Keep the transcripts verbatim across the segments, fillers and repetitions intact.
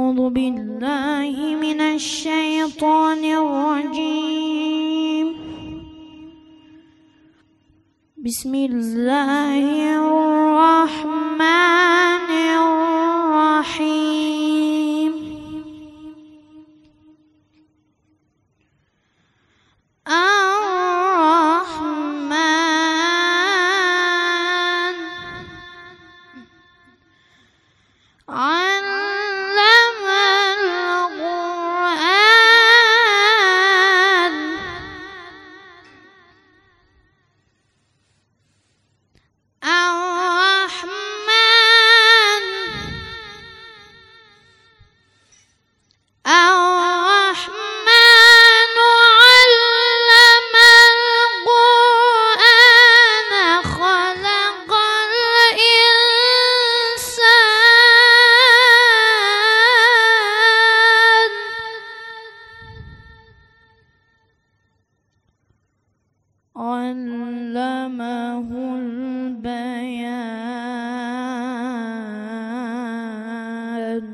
أعوذ بالله من الشيطان الرجيم. بسم الله الرحمن الرحيم. الرحمن علم القرآن. الرحمن الرحمن علم القرآن خلق الإنسان علمه البيان.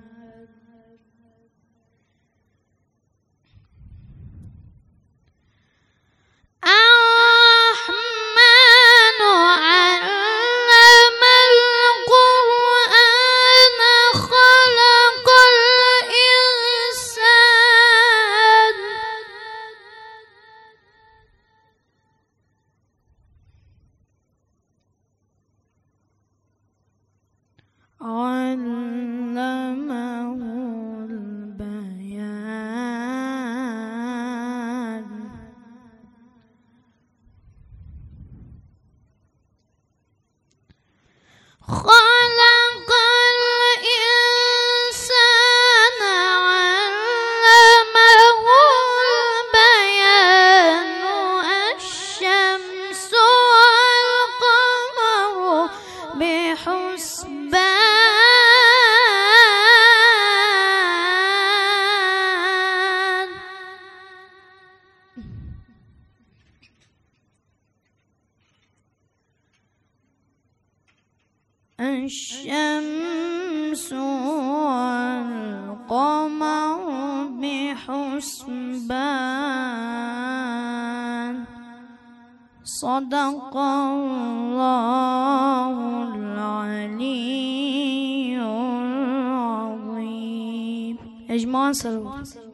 الرحمن علم القرآن خلق الإنسان علمه البيان. خلق الإنسان علمه البيان. الشمس والقمر بحسبان. الشمس والقمر بحسبان. صدق الله العلي العظيم. يا جماعة صلوا.